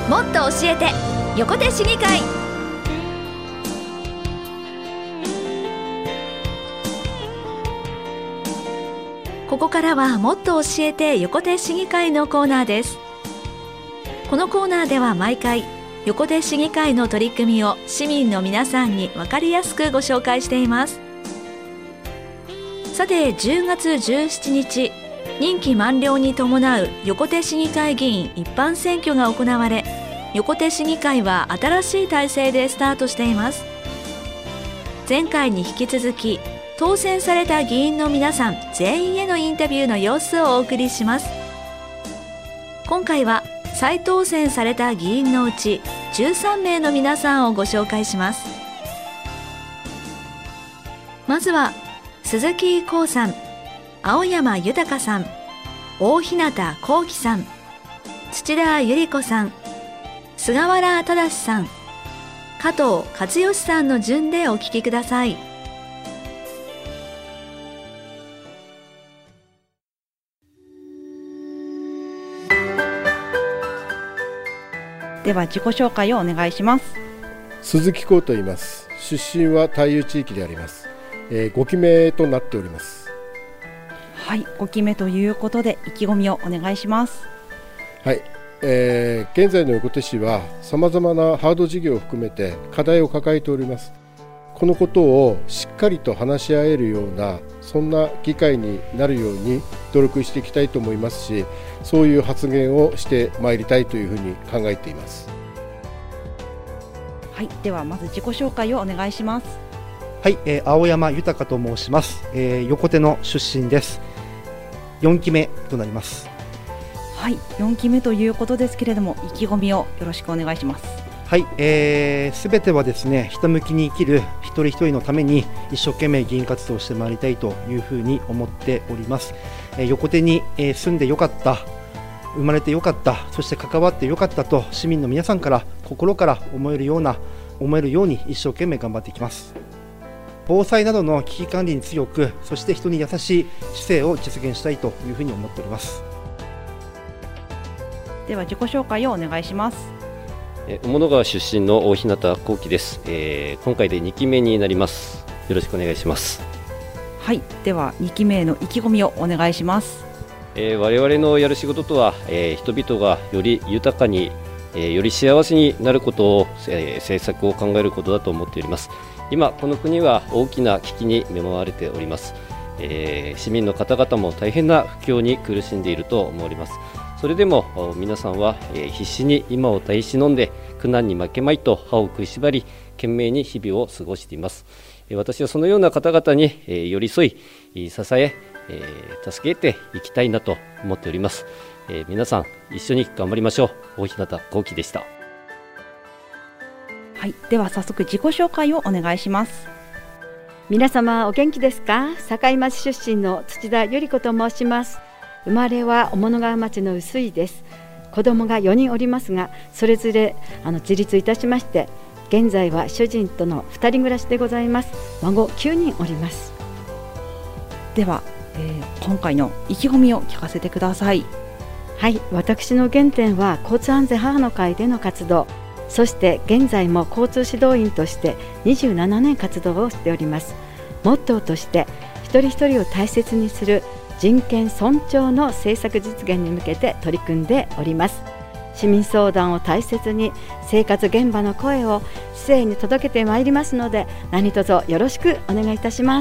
もっと教えて横手市議会。ここからはもっと教えて横手市議会のコーナーです。このコーナーでは毎回横手市議会の取り組みを市民の皆さんに分かりやすくご紹介しています。さて、10月17日任期満了に伴う横手市議会議員一般選挙が行われ、横手市議会は新しい体制でスタートしています。前回に引き続き当選された議員の皆さん全員へのインタビューの様子をお送りします。今回は再当選された議員のうち13名の皆さんをご紹介します。まずは鈴木光さん、青山豊さん、大日向幸喜さん、土田百合子さん、菅原忠さん、加藤勝義さんの順でお聞きください。 では自己紹介をお願いします。 鈴木光と言います。出身は太遊地域であります。5期目となっております。 はい、5期目ということで意気込みをお願いします。 はい、現在の横手市はさまざまなハード事業を含めて課題を抱えております。このことをしっかりと話し合えるような、そんな議会になるように努力していきたいと思いますし、そういう発言をしてまいりたいというふうに考えています。 はい、ではまず自己紹介をお願いします。 はい、青山豊と申します。横手の出身です。4期目となります。 はい、4期目ということですけれども、意気込みをよろしくお願いします。 はい、すべてはですね、ひたむきに生きる一人一人のために一生懸命議員活動をしてまいりたいというふうに思っております。横手に、住んでよかった、生まれてよかった、そして関わってよかったと市民の皆さんから心から思えるように一生懸命頑張っていきます。防災などの危機管理に強く、そして人に優しい市政を実現したいというふうに思っております。 では自己紹介をお願いします。 雄物川出身の大日向幸喜です。今回で2期目になります。よろしくお願いします。 はい、では2期目への意気込みをお願いします。 我々のやる仕事とは、人々がより豊かに、より幸せになることを、政策を考えることだと思っております。今この国は大きな危機に見舞われております。市民の方々も大変な不況に苦しんでいると思われます。それでも皆さんは必死に今を耐え忍んで、苦難に負けまいと歯を食いしばり、懸命に日々を過ごしています。私はそのような方々に寄り添い、支え、助けていきたいなと思っております。皆さん一緒に頑張りましょう。大日向幸喜でした。 はい、では早速自己紹介をお願いします。 皆様お元気ですか。境町出身の土田百合子と申します。生まれは雄物川町の臼井です。子供が4人おりますが、それぞれ自立いたしまして、現在は主人との2人暮らしでございます。孫9人おります。 では、今回の意気込みを聞かせてください。 はい、私の原点は交通安全母の会での活動、そして現在も交通指導員として27年活動をしております。モットーとして一人一人を大切にする人権尊重の政策実現に向けて取り組んでおります。市民相談を大切に生活現場の声を市政に届けてまいりますので、何卒よろしくお願いいたします。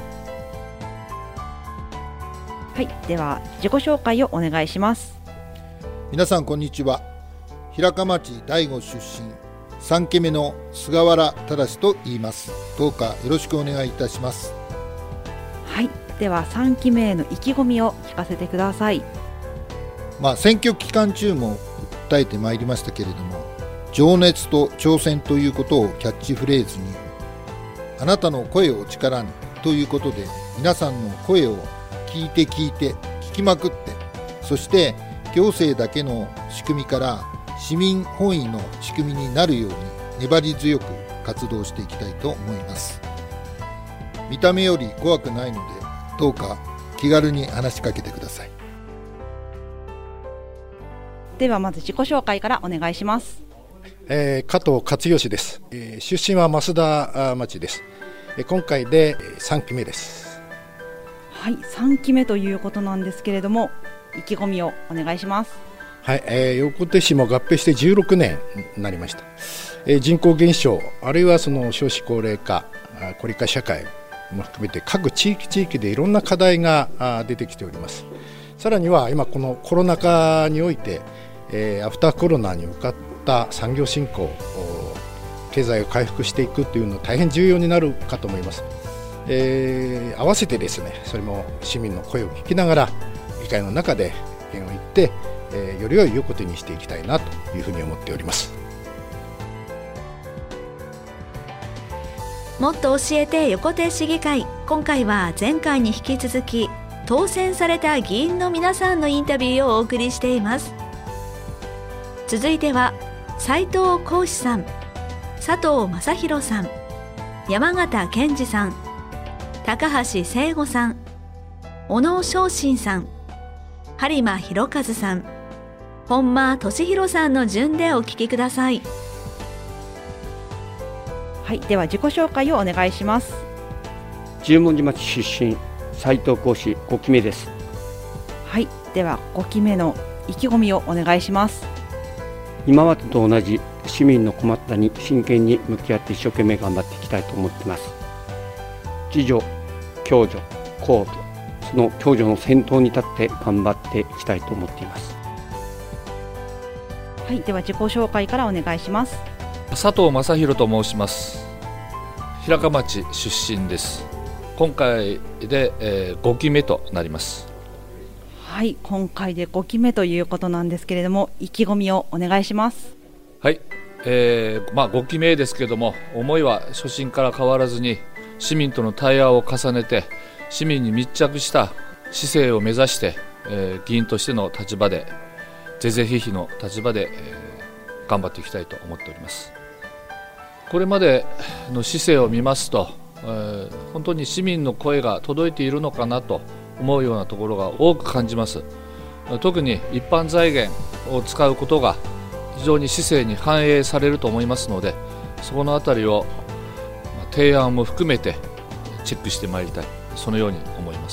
はい、では自己紹介をお願いします。 皆さんこんにちは。平鹿町第5出身3期目の菅原忠と言います。どうかよろしくお願いいたします。 はい、では3期目への意気込みを聞かせてください。 選挙期間中も訴えてまいりましたけれども、情熱と挑戦ということをキャッチフレーズに、あなたの声を力にということで、皆さんの声を聞いて聞きまくって、そして行政だけの仕組みから市民本位の仕組みになるように粘り強く活動していきたいと思います。見た目より怖くないので、どうか気軽に話しかけてください。 ではまず自己紹介からお願いします。 加藤勝義です。出身は増田町です。今回で3期目です。 はい、3期目ということなんですけれども、意気込みをお願いします。 はい、横手市も合併して16年になりました。人口減少、あるいはその少子高齢化、孤立化社会も含めて各地域でいろんな課題が出てきております。さらには今このコロナ禍において、アフターコロナに向かった産業振興、経済を回復していくというのは大変重要になるかと思います。合わせてですね、それも市民の声を聞きながら議会の中で意見を言って、より良い横手にしていきたいなというふうに思っております。 もっと教えて横手市議会、今回は前回に引き続き当選された議員の皆さんのインタビューをお送りしています。続いては斉藤幸志さん、佐藤正弘さん、山形健二さん、高橋聖吾さん、小野昌信さん、播磨博和さん、本間俊弘さんの順でお聞きください。 はい、では自己紹介をお願いします。 十文字町出身、斉藤幸志5期目です。 はい、では5期目の意気込みをお願いします。 今までと同じ市民の困ったに真剣に向き合って一生懸命頑張っていきたいと思っています。自助、共助、公助、その共助の先頭に立って頑張っていきたいと思っています。 はい、では自己紹介からお願いします。 佐藤正弘と申します。平川町出身です。今回で、5期目となります。 はい、今回で5期目ということなんですけれども、意気込みをお願いします。 はい、5期目ですけども、思いは初心から変わらずに市民との対話を重ねて市民に密着した市政を目指して、議員としての立場で是々非々の立場で、頑張っていきたいと思っております。これまでの市政を見ますと、本当に市民の声が届いているのかなと思うようなところが多く感じます。特に一般財源を使うことが非常に市政に反映されると思いますので、そこのあたりを提案も含めてチェックしてまいりたい、そのように思います。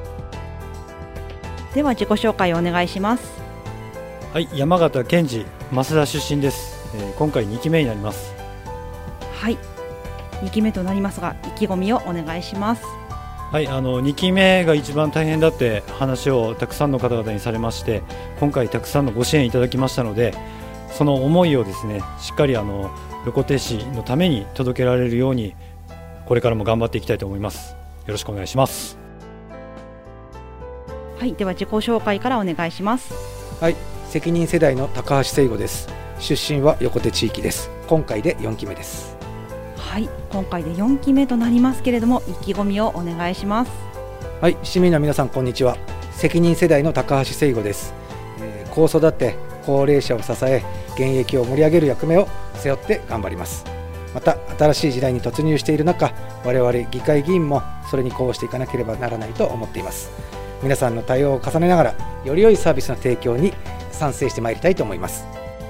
では自己紹介をお願いします。 はい、山形健二、増田出身です。今回2期目になります。 はい、2期目となりますが、意気込みをお願いします。 はい、2期目が一番大変だって話をたくさんの方々にされまして、今回たくさんのご支援いただきましたので、その思いをですね、しっかり横手市のために届けられるように、これからも頑張っていきたいと思います。よろしくお願いします。 はい、では自己紹介からお願いします。 はい、責任世代の高橋聖吾です。出身は横手地域です。今回で4期目です。 はい、今回で4期目となりますけれども、意気込みをお願いします。 はい、市民の皆さんこんにちは。責任世代の高橋聖吾です。子育て、高齢者を支え、現役を盛り上げる役目を背負って頑張ります。また新しい時代に突入している中、我々議会議員もそれにこうしていかなければならないと思っています。皆さんの対応を重ねながら、より良いサービスの提供に賛成してまいりたいと思います。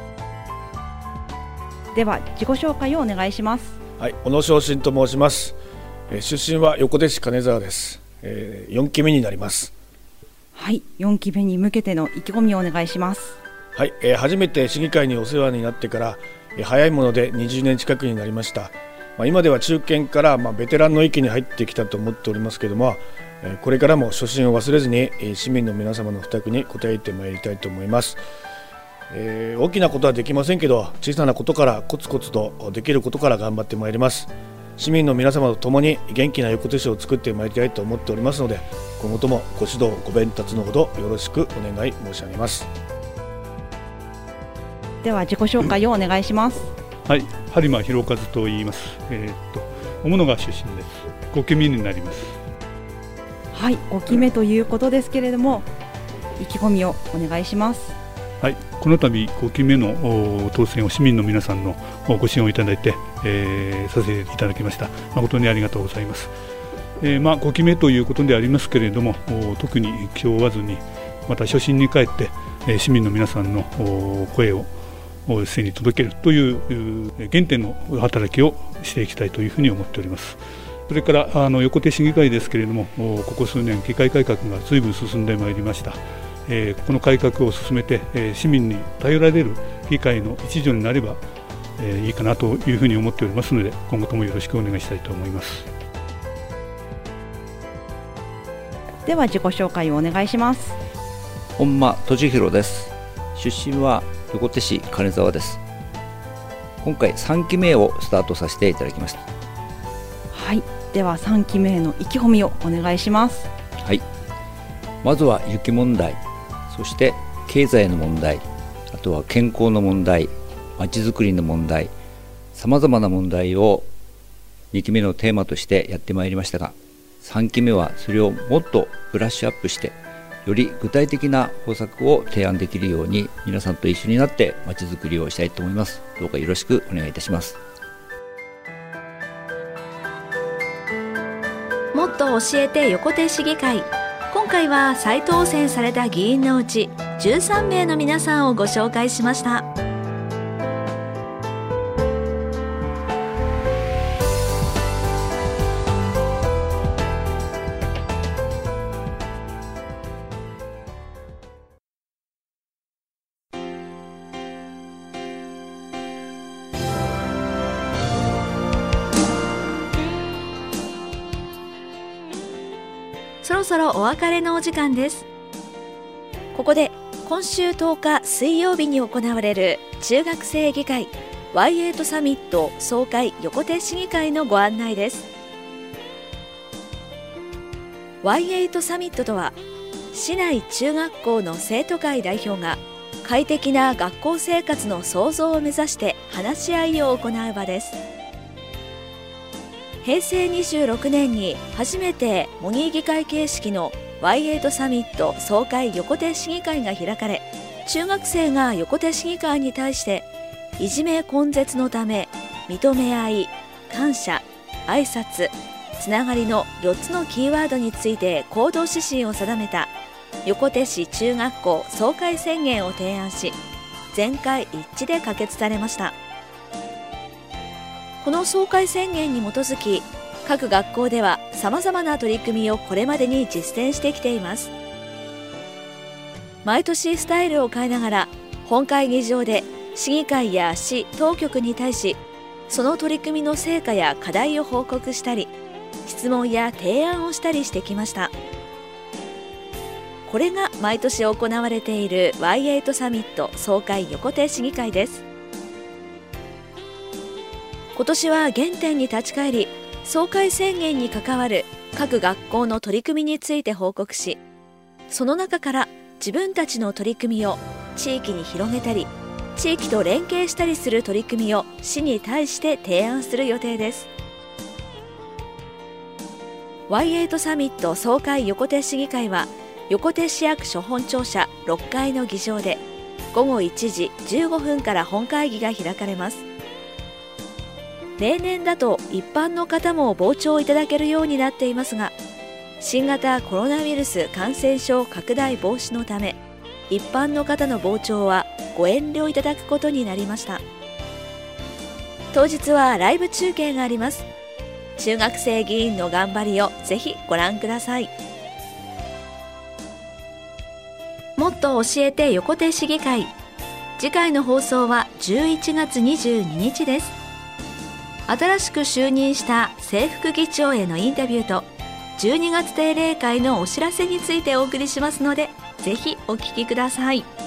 では自己紹介をお願いします。 はい、小野昌信と申します。出身は横手市金沢です。4期目になります。 はい、4期目に向けての意気込みをお願いします。 はい、初めて市議会にお世話になってから、早いもので20年近くになりました。今では中堅から、ベテランの域に入ってきたと思っておりますけれども、これからも初心を忘れずに市民の皆様の負託に応えてまいりたいと思います。大きなことはできませんけど、小さなことからコツコツとできることから頑張ってまいります。市民の皆様と共に元気な横手市を作ってまいりたいと思っておりますので、今後ともご指導ご鞭達のほどよろしくお願い申し上げます。 では自己紹介をお願いします。 はい、播磨博和と言います。雄物川出身です。5期目になります。 はい、5期目ということですけれども、意気込みをお願いします。 はい、この度5期目の当選を市民の皆さんのご支援をいただいて、させていただきました。誠にありがとうございます。5期目ということでありますけれども、特に気負わずに、また初心に帰って、 市民の皆さんの声を一斉に届けるという原点の働きをしていきたいというふうに思っております。それから横手市議会ですけれども、ここ数年議会改革が随分進んでまいりました。この改革を進めて市民に頼られる議会の一助になればいいかなというふうに思っておりますので、今後ともよろしくお願いしたいと思います。 では自己紹介をお願いします。 本間俊弘です。出身は横手市金沢です。今回3期目をスタートさせていただきました。 はい、では3期目の意気込みをお願いします。 はい、まずは雪問題、そして経済の問題、あとは健康の問題、まちづくりの問題、さまざまな問題を2期目のテーマとしてやってまいりましたが、3期目はそれをもっとブラッシュアップして、より具体的な方策を提案できるように皆さんと一緒になってまちづくりをしたいと思います。どうかよろしくお願いいたします。 もっと教えて横手市議会。今回は再当選された議員のうち13名の皆さんをご紹介しました。そろそろお別れのお時間です。ここで今週10日水曜日に行われる中学生議会 Y8 サミット総会横手市議会のご案内です。 Y8 サミットとは、市内中学校の生徒会代表が快適な学校生活の創造を目指して話し合いを行う場です。平成26年に初めて模擬議会形式の Y8 サミット総会横手市議会が開かれ、中学生が横手市議会に対していじめ根絶のため認め合い、感謝、挨拶、つながりの4つのキーワードについて行動指針を定めた横手市中学校総会宣言を提案し、全会一致で可決されました。この総会宣言に基づき、各学校ではさまざまな取り組みをこれまでに実践してきています。毎年スタイルを変えながら、本会議場で市議会や市当局に対し、その取り組みの成果や課題を報告したり、質問や提案をしたりしてきました。これが毎年行われている Y8 サミット総会横手市議会です。今年は原点に立ち返り、総会宣言に関わる各学校の取り組みについて報告し、その中から自分たちの取り組みを地域に広げたり、地域と連携したりする取り組みを市に対して提案する予定です。Y8 サミット総会横手市議会は、横手市役所本庁舎6階の議場で午後1時15分から本会議が開かれます。例年だと一般の方も傍聴いただけるようになっていますが、新型コロナウイルス感染症拡大防止のため、一般の方の傍聴はご遠慮いただくことになりました。当日はライブ中継があります。中学生議員の頑張りをぜひご覧ください。もっと教えて横手市議会。次回の放送は11月22日です。新しく就任した正副議長へのインタビューと12月定例会のお知らせについてお送りしますので、ぜひお聞きください。